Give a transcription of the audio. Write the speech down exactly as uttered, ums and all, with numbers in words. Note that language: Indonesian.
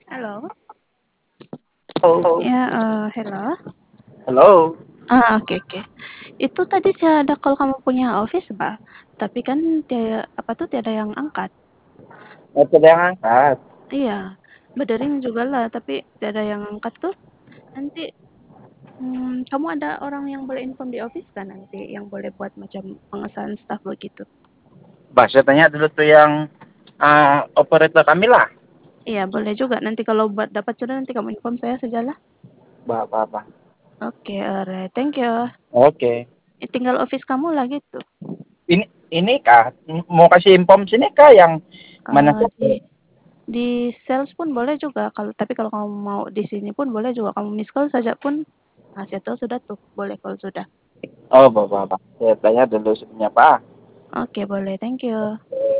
Halo. Oh, Ya, eee, hello? halo. Ah, oke oke. Itu tadi saya ada call kamu punya office, Mbak, tapi kan dia apa tuh, tiada yang angkat. Oh, tidak yang angkat. Iya, berdering jugalah, tapi tiada yang angkat tuh. Nanti, mmm, kamu ada orang yang boleh inform di office kan nanti, yang boleh buat macam pengesahan staff begitu? Bah, saya tanya dulu tuh yang uh, operator kami lah. Iya, boleh juga. Nanti kalau buat dapat sudah nanti kamu inform saya sajalah. Bah, bah, bah. Oke, alright, thank you. Oke. Eh, tinggal office kamu lah gitu? Ini ini kah mau kasih infom sini kah yang mana Eee, di saja? Di sales pun boleh juga kalau tapi kalau kamu mau di sini pun boleh juga kamu miss call saja pun, nah saya tahu sudah tuh, boleh call sudah. Oh, bah, bah, bah. Saya tanya dulu sebenarnya, Pak. Oke boleh, thank you.